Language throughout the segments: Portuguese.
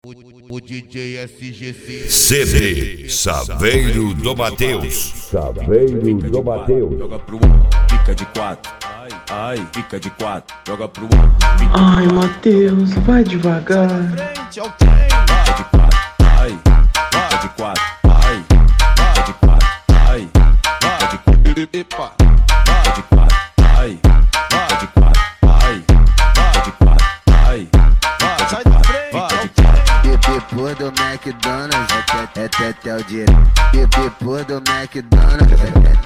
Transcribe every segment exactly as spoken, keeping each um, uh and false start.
O, o D J S G C C D Saveiro do Mateus. Saveiro do Mateus. Joga pro um, fica de quatro. Ai, ai, fica de quatro. Joga pro um, fica Ai, Mateus, vai devagar. frente ao trem. Fica de quatro. Ai, fica de quatro. Ai, fica de quatro. Ai, fica de quatro. Epa. Fica de quatro. Ai, fica de quatro. Ai, fica de quatro. Ai, sai da frente ao trem. Depois do McDonald's, até, até, até o dia. Depois do McDonald's,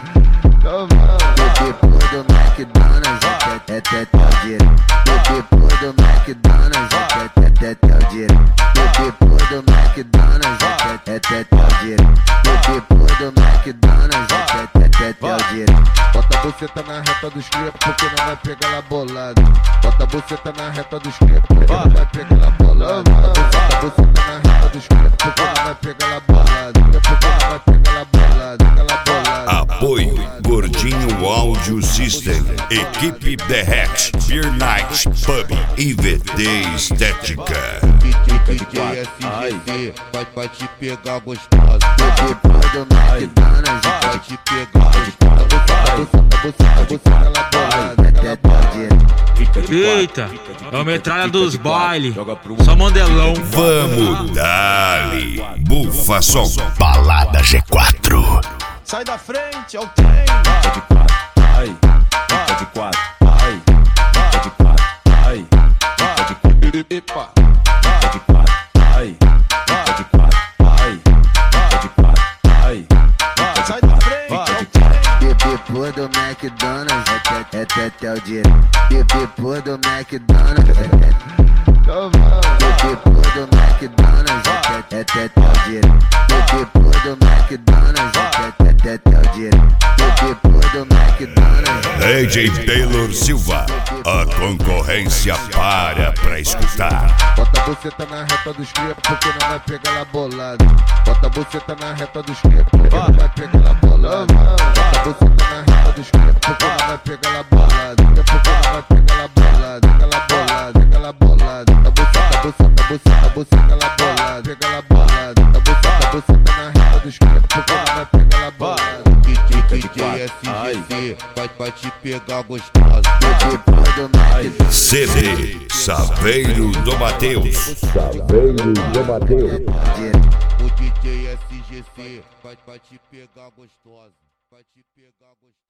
depois do McDonald's, até, até, até o dia. Depois do McDonald's, até, até, até o dia. Depois do McDonald's, até, até, até o dia. Depois do McDonald's, até, até, até o dia. Bota a buceta na reta dos cria porque não vai pegar ela bolada. Bota a buceta na reta dos cria porque não vai pegar ela bolada. Bota a buceta na reta dos cria porque não vai pegar ela bolada. Porque não vai pegar ela bolada, ela bolada. Apoio Gordinho Audio System, Equipe The Hat, Beer Night Pub e V D Estética. D J S G C vai, vai te pegar gostosa. Depois do McDonald's, Vai te pegar gostosa. Buceta, buceta, buceta, ela bolada, até, ela até o dia. Eita, é o metralha dos baile, só mandelão. Vamos dali, Bufa Som, Balada G quatro. Sai da frente ao trem. Fica de quatro. Ai, fica de quatro. Ai, fica de quatro. Ai, fica de quatro. Epa. Fica de quatro. Ai, fica de quatro. Ai, fica de quatro. Ai, sai da frente ao trem. Depois do McDonald's, até, até, até o dia. Depois do McDonald's, depois do McDonald's, até, até, até o dia. Depois do McDonald's, até, até, até o dia. Depois do McDonald's. D J Taylor Silva, a concorrência para pra escutar. Bota a buceta na reta dos cria porque não vai pegar ela bolada. Bota a buceta na reta dos cria porque não vai pegar ela bolada. Bota a buceta na reta dos cria porque não vai pegar ela bolada. Porque não vai pegar ela bolada, ela bolada, ela bolada. A buceta, buceta, buceta, buceta, ela bolada, pega ela bolada. A buceta, buceta na reta dos cria porque não vai pegar ela bolada. D J S G C vai, vai te pegar gostosa. Depois do McDonald's. C D Saveiro do Mateus. Saveiro do Mateus. O D J S G C vai, vai te pegar gostosa. Vai te pegar gostosa.